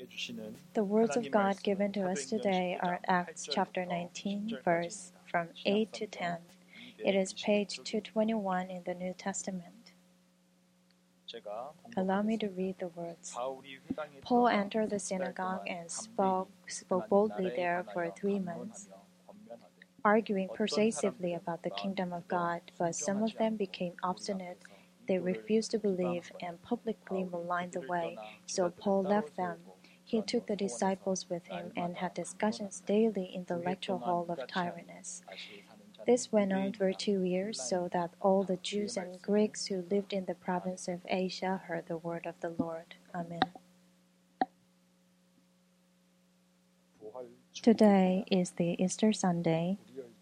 The words of God given to us today are Acts chapter 19, verse from 8 to 10. It is page 221 in the New Testament. Allow me to read the words. Paul entered the synagogue and spoke boldly there for 3 months, arguing persuasively about the kingdom of God, but some of them became obstinate. They refused to believe and publicly maligned the way, so Paul left them. He took the disciples with him and had discussions daily in the lecture hall of Tyrannus. This went on for 2 years, so that all the Jews and Greeks who lived in the province of Asia heard the word of the Lord. Amen. Today is the Easter Sunday.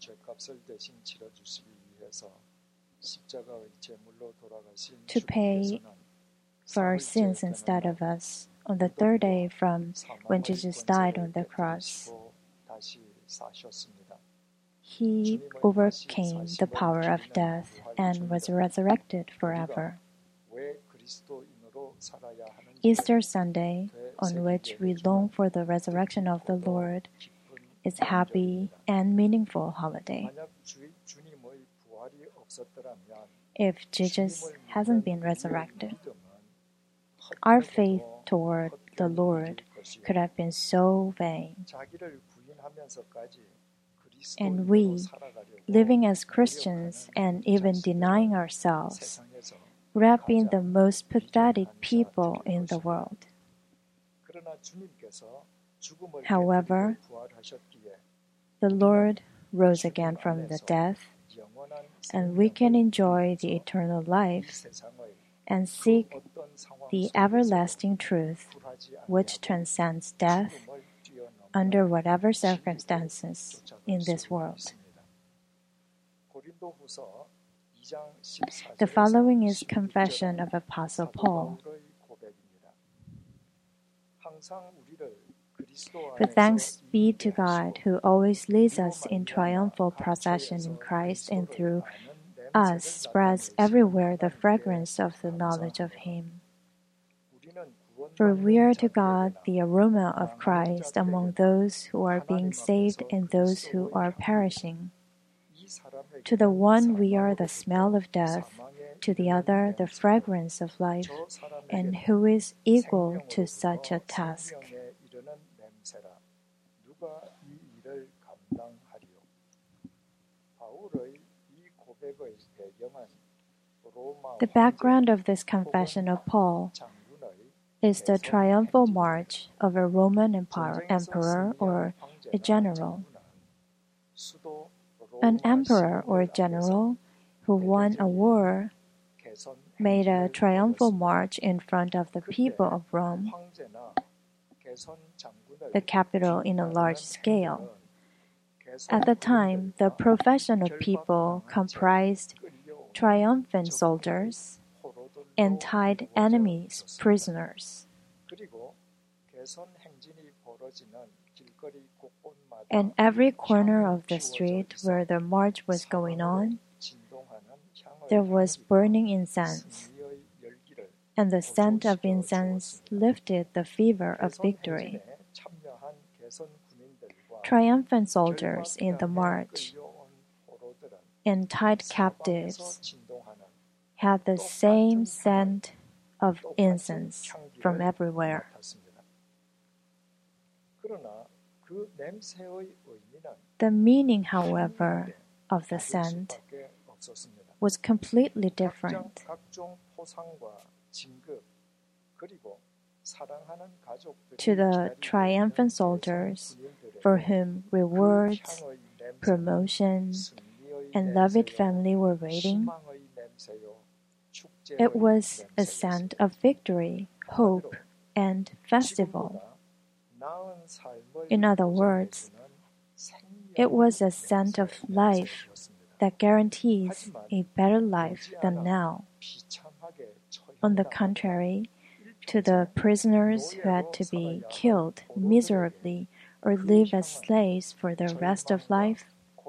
To pay for our sins instead of us, on the 3rd day from when Jesus died on the cross, He overcame the power of death and was resurrected forever. Easter Sunday, on which we long for the resurrection of the Lord, is a happy and meaningful holiday. If Jesus hasn't been resurrected, our faith toward the Lord could have been so vain. And we, living as Christians and even denying ourselves, would have been the most pathetic people in the world. However, the Lord rose again from the dead, and we can enjoy the eternal life and seek the everlasting truth which transcends death under whatever circumstances in this world. The following is confession of Apostle Paul. But thanks be to God who always leads us in triumphal procession in Christ and through us spreads everywhere the fragrance of the knowledge of Him. For we are to God the aroma of Christ among those who are being saved and those who are perishing. To the one we are the smell of death, to the other the fragrance of life, and who is equal to such a task? The background of this confession of Paul is the triumphal march of a Roman emperor or a general. An emperor or general who won a war made a triumphal march in front of the people of Rome, the capital in a large scale. At the time, the profession of people comprised triumphant soldiers and tied enemies prisoners. And every corner of the street where the march was going on, there was burning incense, and the scent of incense lifted the fever of victory. Triumphant soldiers in the march and tied captives had the same scent of incense from everywhere. The meaning, however, of the scent was completely different. To the triumphant soldiers, for whom rewards, promotion, and loved family were waiting, it was a scent of victory, hope, and festival. In other words, it was a scent of life that guarantees a better life than now. On the contrary, to the prisoners who had to be killed miserably or live as slaves for the rest of life,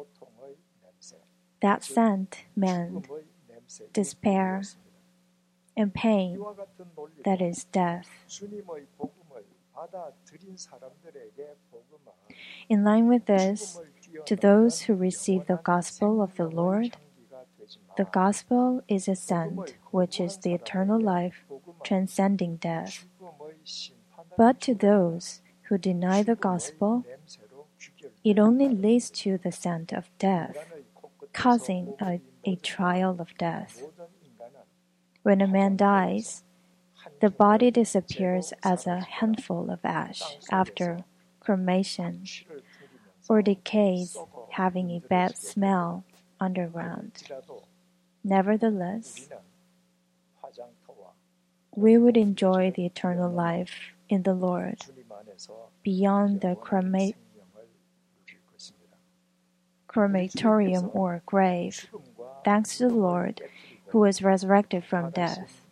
that scent meant despair and pain, that is, death. In line with this, to those who receive the gospel of the Lord, the gospel is a scent, which is the eternal life, transcending death. But to those who deny the gospel, it only leads to the scent of death, causing a trial of death. When a man dies, the body disappears as a handful of ash after cremation, or decays, having a bad smell underground. Nevertheless, we would enjoy the eternal life in the Lord beyond the crematorium or grave, thanks to the Lord who was resurrected from death.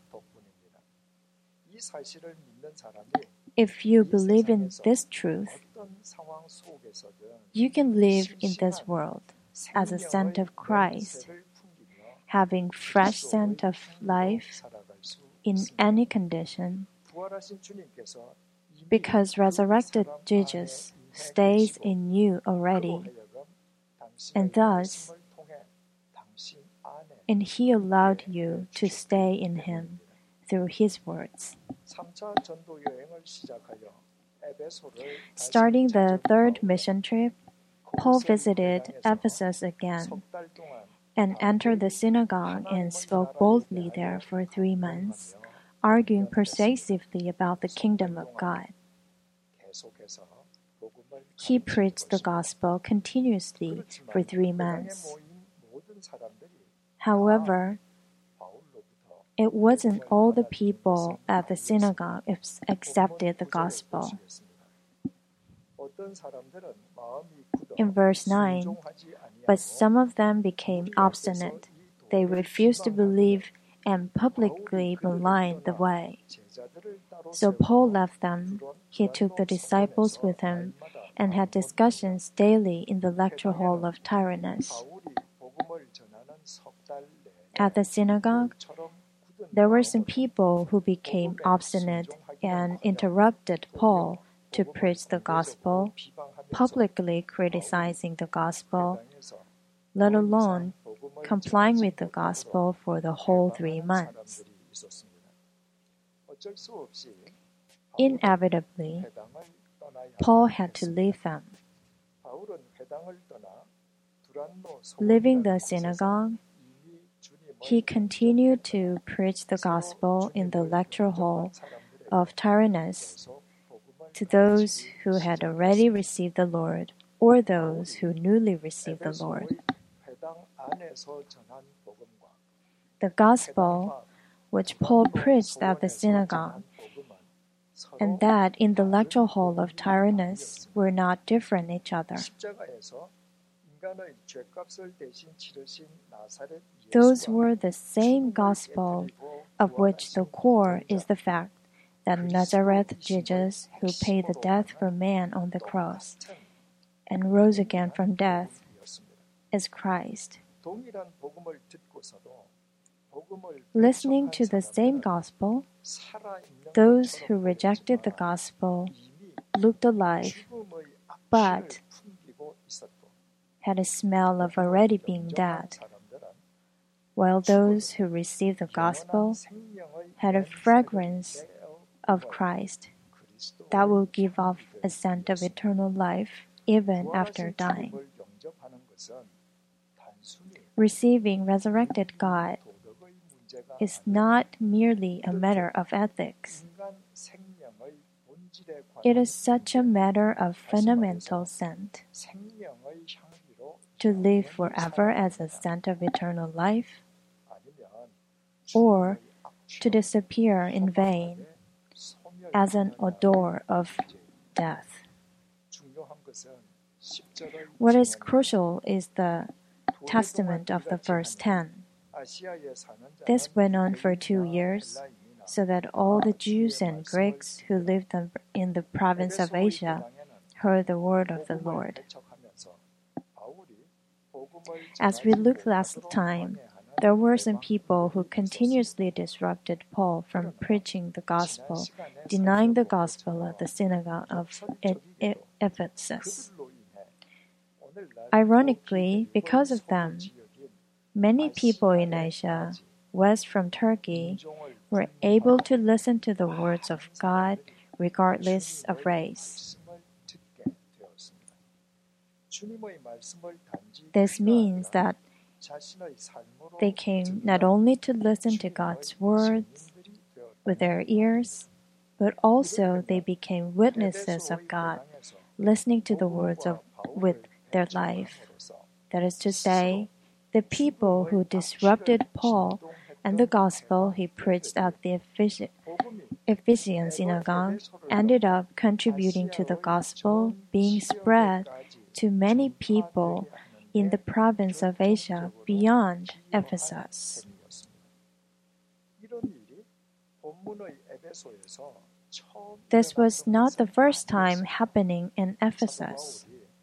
If you believe in this truth, you can live in this world as a scent of Christ, having fresh scent of life in any condition, because resurrected Jesus stays in you already, and thus, and He allowed you to stay in Him through His words. Starting the third mission trip, Paul visited Ephesus again and entered the synagogue and spoke boldly there for 3 months, arguing persuasively about the kingdom of God. He preached the gospel continuously for 3 months. However, it wasn't all the people at the synagogue accepted the gospel. In verse 9, but some of them became obstinate. They refused to believe and publicly maligned the way. So Paul left them. He took the disciples with him and had discussions daily in the lecture hall of Tyrannus. At the synagogue, there were some people who became obstinate and interrupted Paul to preach the gospel, publicly criticizing the gospel, let alone complying with the gospel for the whole 3 months. Inevitably, Paul had to leave them. Leaving the synagogue, he continued to preach the gospel in the lecture hall of Tyrannus to those who had already received the Lord or those who newly received the Lord. The gospel which Paul preached at the synagogue and that in the lecture hall of Tyrannus were not different each other. Those were the same gospel of which the core is the fact that Nazareth Jesus, who paid the death for man on the cross and rose again from death, is Christ. Listening to the same gospel, those who rejected the gospel looked alive, but had a smell of already being dead, while those who received the gospel had a fragrance of Christ that will give off a scent of eternal life even after dying. Receiving resurrected God is not merely a matter of ethics. It is such a matter of fundamental scent. To live forever as a scent of eternal life, or to disappear in vain as an odor of death. What is crucial is the testament of the verse 10. This went on for 2 years, so that all the Jews and Greeks who lived in the province of Asia heard the word of the Lord. As we looked last time, there were some people who continuously disrupted Paul from preaching the gospel, denying the gospel at the synagogue of Ephesus. Ironically, because of them, many people in Asia, west from Turkey, were able to listen to the words of God regardless of race. This means that they came not only to listen to God's words with their ears, but also they became witnesses of God, listening to the words with their life. That is to say, the people who disrupted Paul and the gospel he preached at the Ephesian synagogue ended up contributing to the gospel being spread to many people in the province of Asia beyond Ephesus. This was not the first time happening in Ephesus.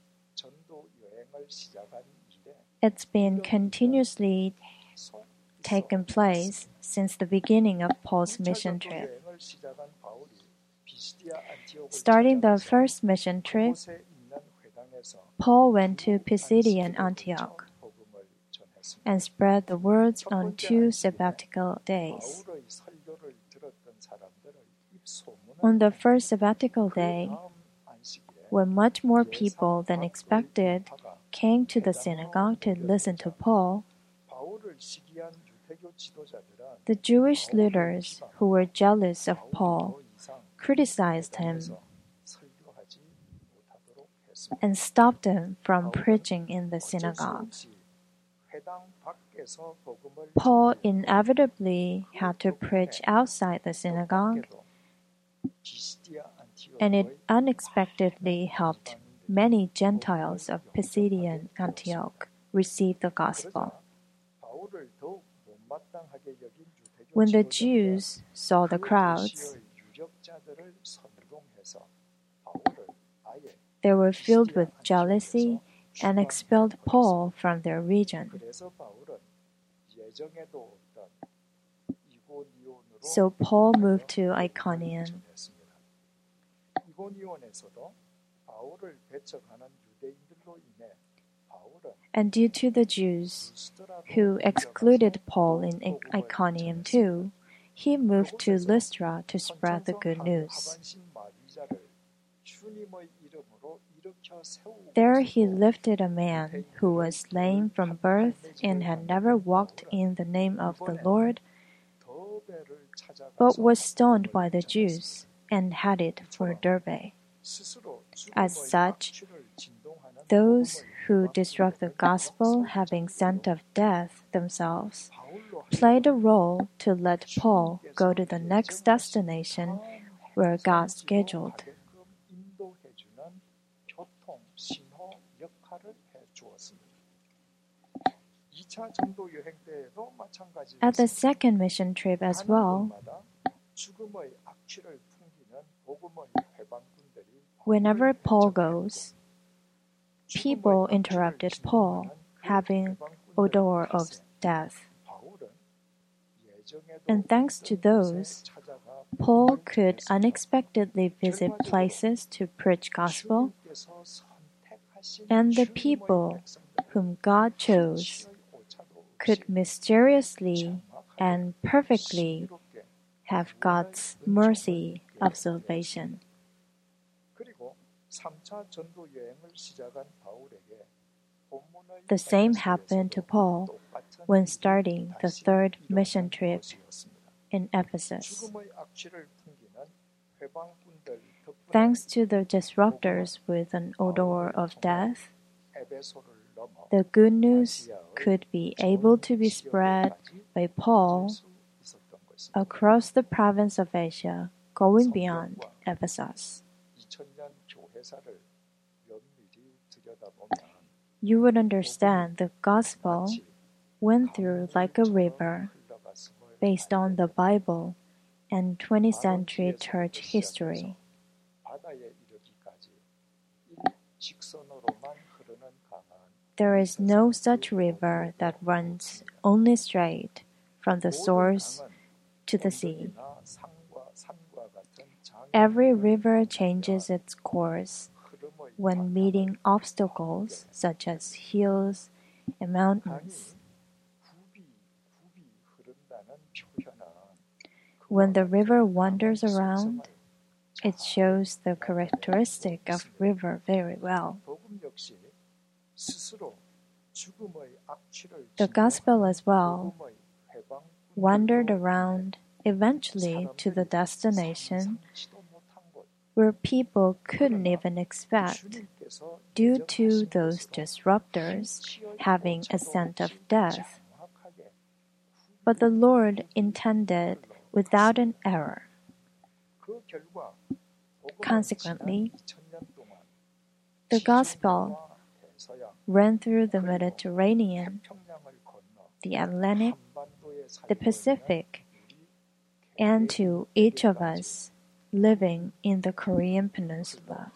It's been continuously taken place since the beginning of Paul's mission trip. Starting the first mission trip, Paul went to Pisidian Antioch and spread the words on 2 sabbatical days. On the first sabbatical day, when much more people than expected came to the synagogue to listen to Paul, the Jewish leaders who were jealous of Paul criticized him and stopped him from preaching in the synagogue. Paul inevitably had to preach outside the synagogue, and it unexpectedly helped many Gentiles of Pisidian Antioch receive the gospel. When the Jews saw the crowds, they were filled with jealousy and expelled Paul from their region. So Paul moved to Iconium. And due to the Jews who excluded Paul in Iconium too, he moved to Lystra to spread the good news. There he lifted a man who was lame from birth and had never walked in the name of the Lord, but was stoned by the Jews and headed for Derbe. As such, those who disrupt the gospel, having scent of death themselves, played a role to let Paul go to the next destination where God scheduled. At the second mission trip as well, whenever Paul goes, people interrupted Paul, having odor of death. And thanks to those, Paul could unexpectedly visit places to preach gospel, and the people whom God chose could mysteriously and perfectly have God's mercy of salvation. The same happened to Paul when starting the third mission trip in Ephesus. Thanks to the disruptors with an odor of death, the good news could be able to be spread by Paul across the province of Asia, going beyond Ephesus. You would understand the gospel went through like a river based on the Bible and 20th century church history. There is no such river that runs only straight from the source to the sea. Every river changes its course when meeting obstacles such as hills and mountains. When the river wanders around, it shows the characteristic of river very well. The gospel as well wandered around eventually to the destination where people couldn't even expect due to those disruptors having a scent of death. But the Lord intended without an error. Consequently, the gospel ran through the Mediterranean, the Atlantic, the Pacific, and to each of us living in the Korean Peninsula.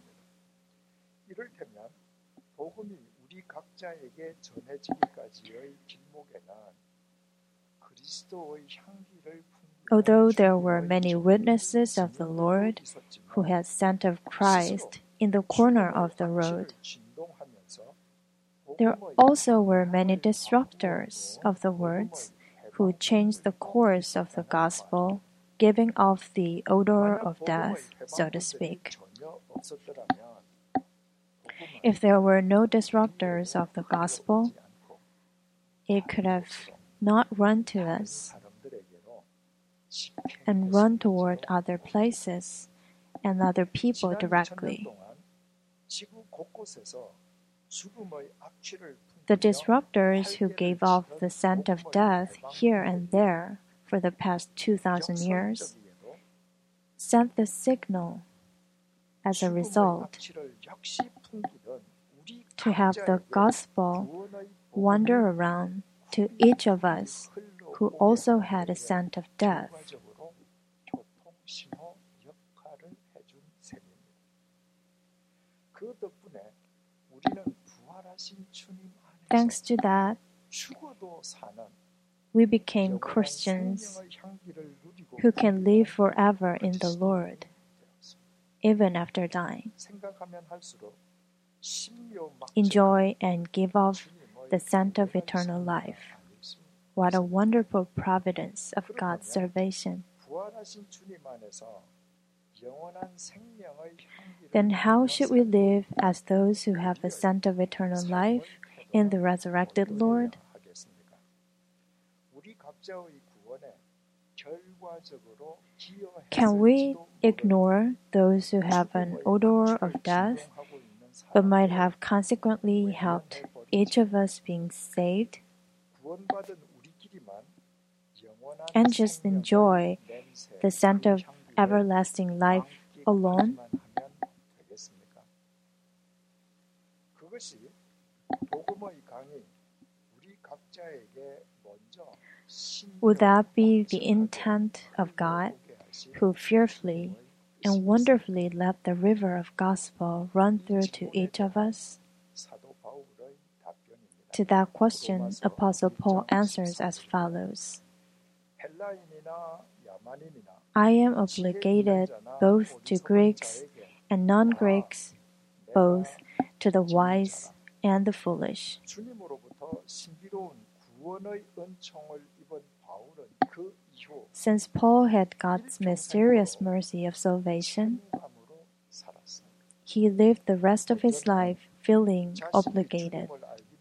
Although there were many witnesses of the Lord who had scent of Christ in the corner of the road, there also were many disruptors of the words who changed the course of the gospel, giving off the odor of death, so to speak. If there were no disruptors of the gospel, it could have not run to us and run toward other places and other people directly. The disruptors who gave off the scent of death here and there for the past 2,000 years sent the signal as a result to have the gospel wander around to each of us who also had a scent of death. Thanks to that, we became Christians who can live forever in the Lord, even after dying. Enjoy and give off the scent of eternal life. What a wonderful providence of God's salvation. Then how should we live as those who have the scent of eternal life in the resurrected Lord? Can we ignore those who have an odor of death, but might have consequently helped each of us being saved? And just enjoy the scent of everlasting life alone? Would that be the intent of God, who fearfully and wonderfully let the river of gospel run through to each of us? To that question, Apostle Paul answers as follows: I am obligated both to Greeks and non-Greeks, both to the wise and the foolish. Since Paul had God's mysterious mercy of salvation, he lived the rest of his life feeling obligated.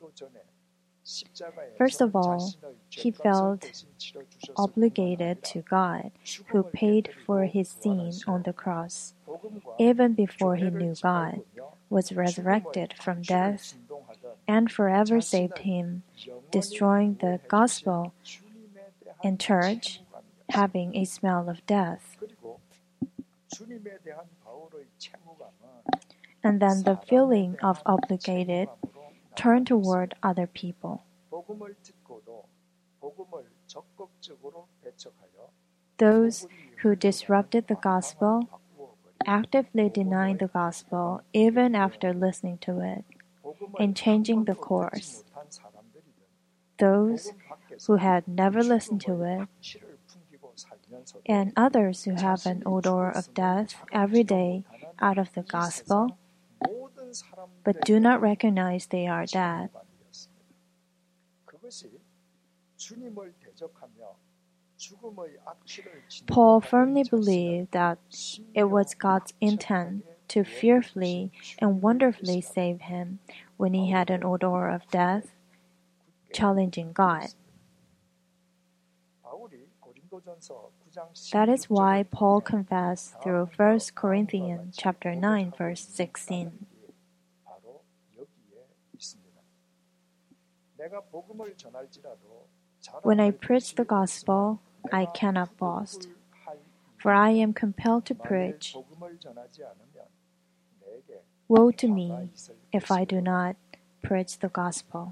First of all, he felt obligated to God, who paid for his sin on the cross, even before he knew God, was resurrected from death, and forever saved him, destroying the gospel and church, having a smell of death. And then the feeling of obligated turned toward other people. Those who disrupted the gospel, actively denying the gospel even after listening to it, and changing the course. Those who had never listened to it, and others who have an odor of death every day out of the gospel, but do not recognize they are dead. Paul firmly believed that it was God's intent to fearfully and wonderfully save him when he had an odor of death, challenging God. That is why Paul confessed through 1 Corinthians chapter 9, verse 16. When I preach the gospel, I cannot boast, for I am compelled to preach. Woe to me if I do not preach the gospel.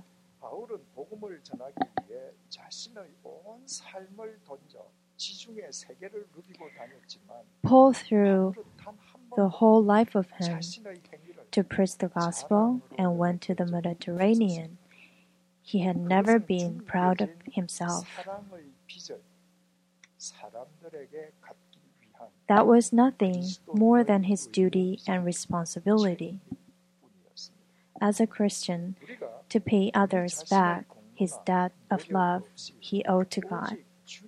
Paul threw the whole life of him to preach the gospel and went to the Mediterranean. He had never been proud of himself. That was nothing more than his duty and responsibility. As a Christian, to pay others back his debt of love he owed to God.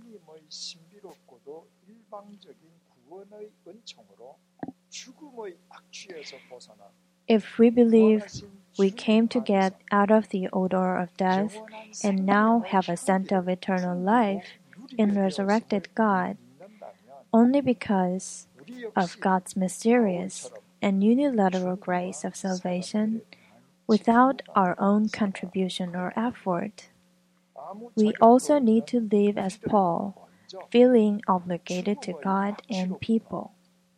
If we believe we came to get out of the odor of death and now have a scent of eternal life in resurrected God, only because of God's mysterious and unilateral grace of salvation, without our own contribution or effort, we also need to live as Paul, feeling obligated to God and people.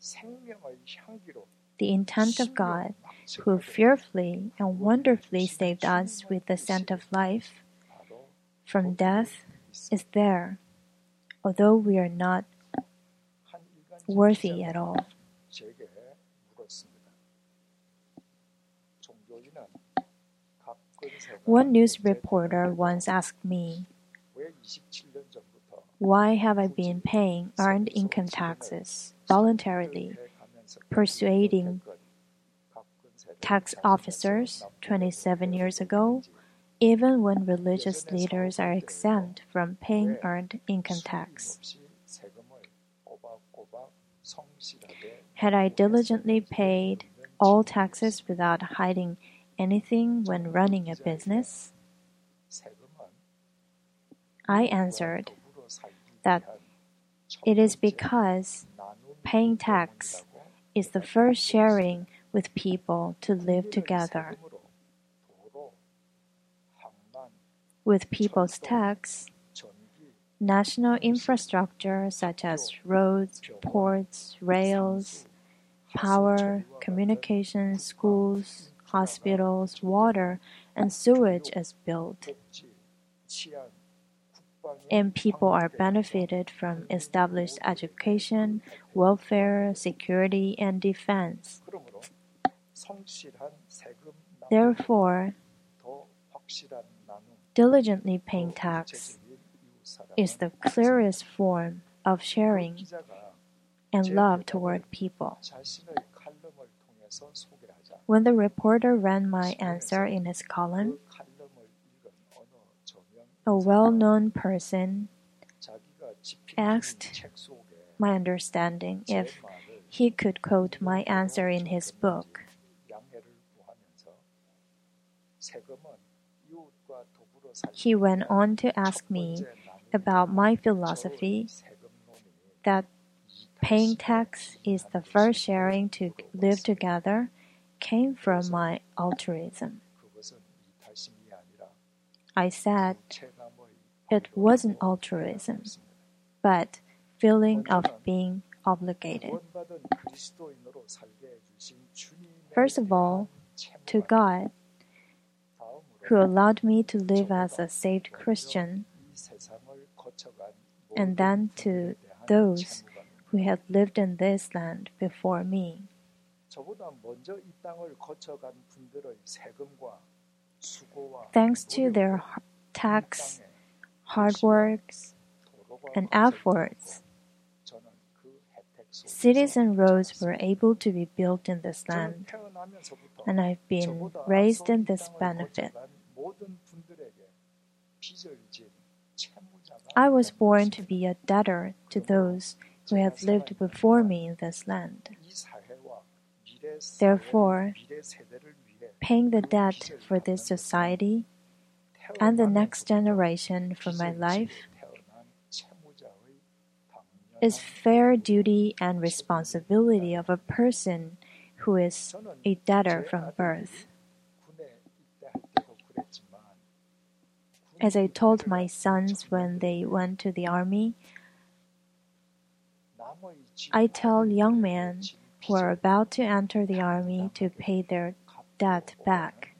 The intent of God, who fearfully and wonderfully saved us with the scent of life from death, is there, although we are not worthy at all. One news reporter once asked me, "Why have I been paying earned income taxes voluntarily, persuading tax officers 27 years ago, even when religious leaders are exempt from paying earned income tax? Had I diligently paid all taxes without hiding anything when running a business?" I answered that it is because paying tax is the first sharing with people to live together. With people's tax, national infrastructure such as roads, ports, rails, power, communications, schools, hospitals, water, and sewage is built. And people are benefited from established education, welfare, security, and defense. Therefore, diligently paying tax is the clearest form of sharing and love toward people. When the reporter ran my answer in his column, a well-known person asked my understanding if he could quote my answer in his book. He went on to ask me about my philosophy that paying tax is the first sharing to live together came from my altruism. I said it wasn't altruism, but feeling of being obligated. First of all, to God, who allowed me to live as a saved Christian, and then to those who had lived in this land before me. Thanks to their tax, hard works, and efforts, cities and roads were able to be built in this land, and I've been raised in this benefit. I was born to be a debtor to those who have lived before me in this land. Therefore, paying the debt for this society and the next generation for my life is fair duty and responsibility of a person who is a debtor from birth. As I told my sons when they went to the army, I tell young men who are about to enter the army to pay their debt back.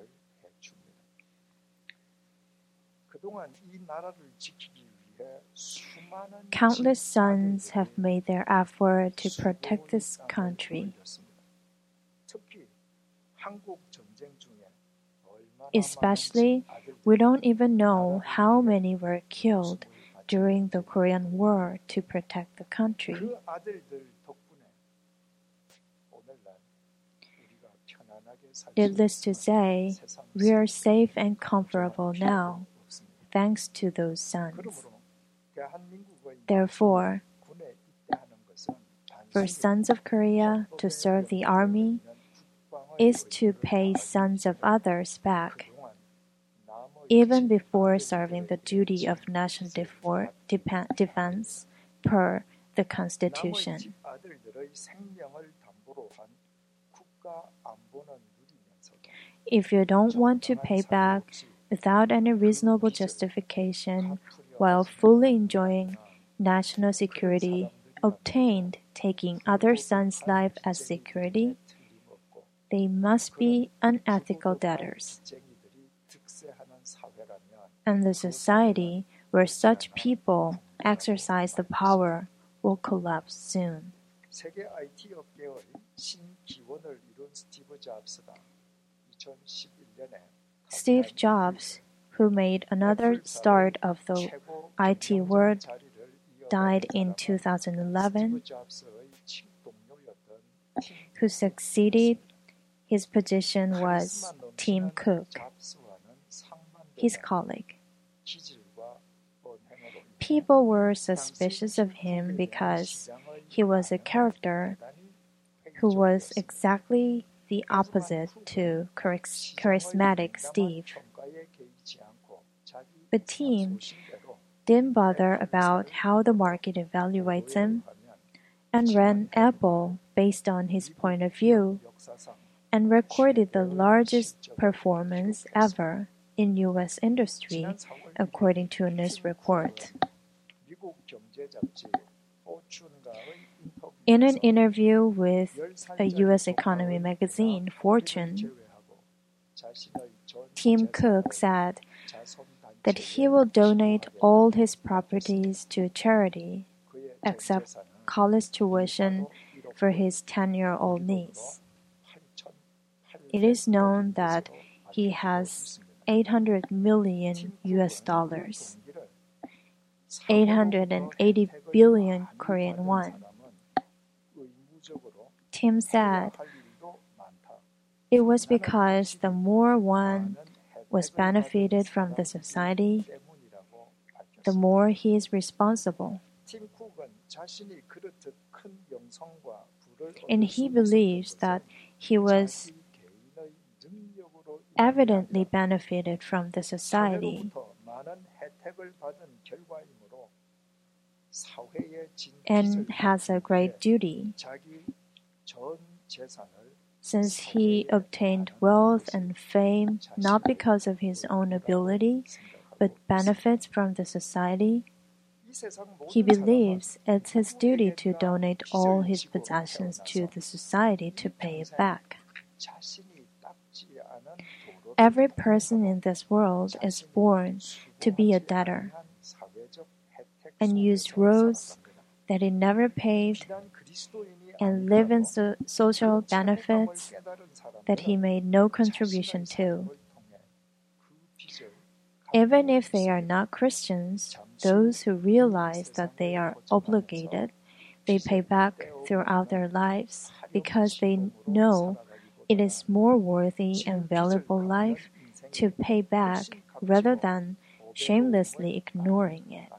Countless sons have made their effort to protect this country. Especially, we don't even know how many were killed during the Korean War to protect the country. Needless to say, we are safe and comfortable now, thanks to those sons. Therefore, for sons of Korea to serve the army is to pay sons of others back, even before serving the duty of national defense per the Constitution. If you don't want to pay back without any reasonable justification while fully enjoying national security obtained taking other sons' life as security, they must be unethical debtors. And the society where such people exercise the power will collapse soon. Steve Jobs, who made another start of the IT world, died in 2011. Who succeeded his position was Tim Cook, his colleague. People were suspicious of him because he was a character who was exactly the opposite to charismatic Steve. But Tim didn't bother about how the market evaluates him and ran Apple based on his point of view and recorded the largest performance ever in U.S. industry, according to a news report. In an interview with a U.S. economy magazine, Fortune, Tim Cook said that he will donate all his properties to charity, except college tuition for his 10-year-old niece. It is known that he has 800 million US dollars, 880 billion Korean won. Tim said it was because the more one was benefited from the society, the more he is responsible. And he believes that he was evidently benefited from the society and has a great duty, since he obtained wealth and fame not because of his own ability, but benefits from the society. He believes it's his duty to donate all his possessions to the society to pay it back. Every person in this world is born to be a debtor and use roads that he never paved and live in social benefits that he made no contribution to. Even if they are not Christians, those who realize that they are obligated, they pay back throughout their lives because they know it is more worthy and valuable life to pay back rather than shamelessly ignoring it.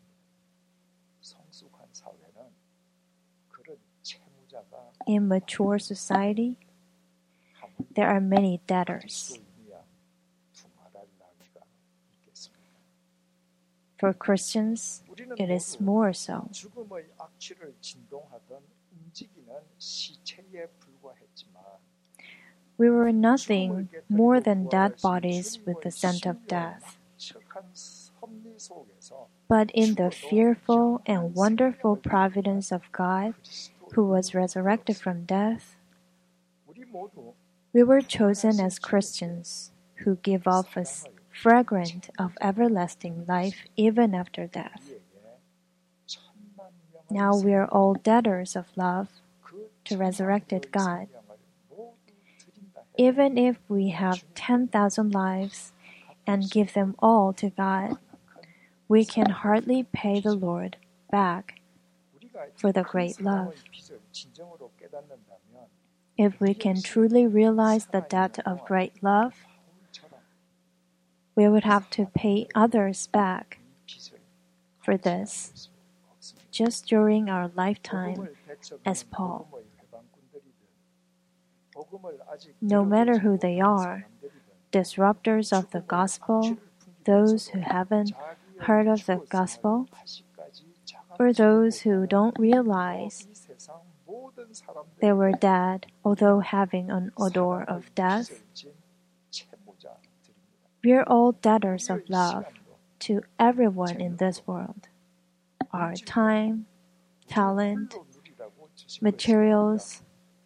In mature society, there are many debtors. For Christians, it is more so. We were nothing more than dead bodies with the scent of death. But in the fearful and wonderful providence of God, who was resurrected from death, we were chosen as Christians who give off a fragrance of everlasting life even after death. Now we are all debtors of love to resurrected God. Even if we have 10,000 lives and give them all to God, we can hardly pay the Lord back for the great love. If we can truly realize the debt of great love, we would have to pay others back for this just during our lifetime as Paul. No matter who they are, disruptors of the gospel, those who haven't heard of the gospel, or those who don't realize they were dead although having an odor of death, we are all debtors of love to everyone in this world. Our time, talent, materials,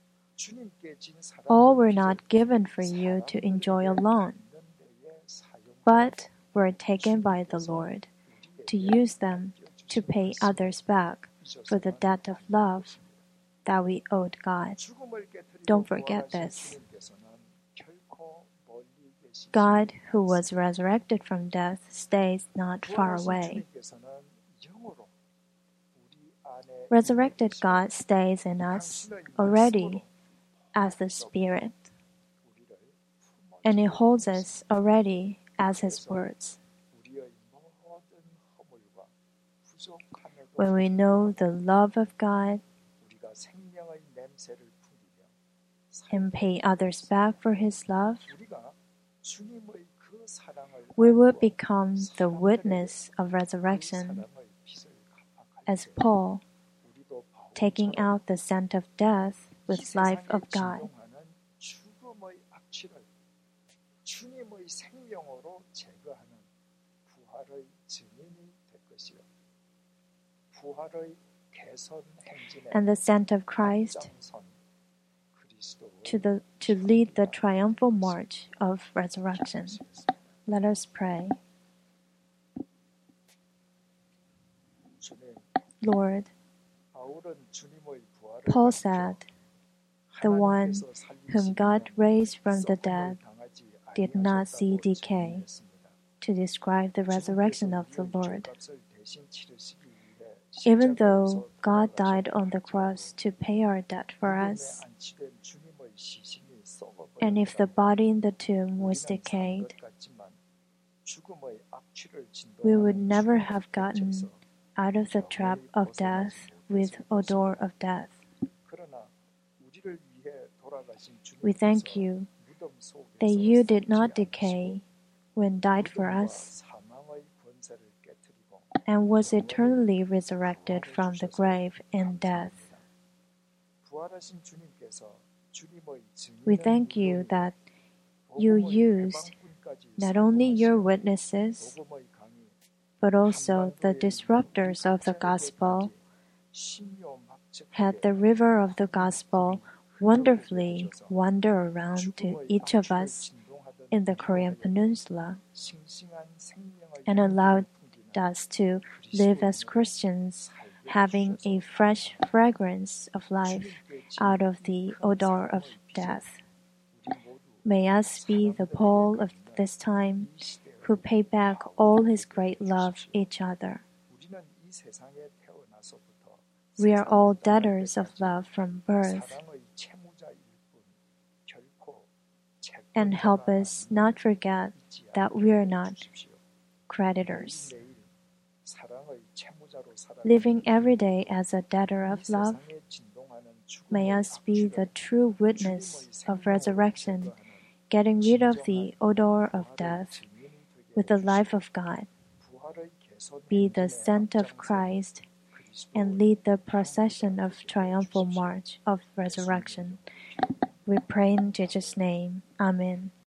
all were not given for you to enjoy alone, but were taken by the Lord to use them to pay others back for the debt of love that we owed God. Don't forget this. God, who was resurrected from death, stays not far away. Resurrected God stays in us already as the Spirit, and He holds us already as His words. When we know the love of God and pay others back for His love, we will become the witness of resurrection, as Paul, taking out the scent of death with life of God. And the scent of Christ to lead the triumphal march of resurrection. Let us pray. Lord, Paul said, "The one whom God raised from the dead did not see decay," to describe the resurrection of the Lord. Even though God died on the cross to pay our debt for us, and if the body in the tomb was decayed, we would never have gotten out of the trap of death with odor of death. We thank you that you did not decay when died for us and was eternally resurrected from the grave and death. We thank you that you used not only your witnesses, but also the disruptors of the gospel, had the river of the gospel wonderfully wander around to each of us in the Korean Peninsula and allowed us to live as Christians having a fresh fragrance of life out of the odor of death. May us be the Paul of this time, who pay back all his great love each other. We are all debtors of love from birth, and help us not forget that we are not creditors. Living every day as a debtor of love, may us be the true witness of resurrection, getting rid of the odor of death with the life of God. Be the scent of Christ and lead the procession of triumphal march of resurrection. We pray in Jesus' name. Amen.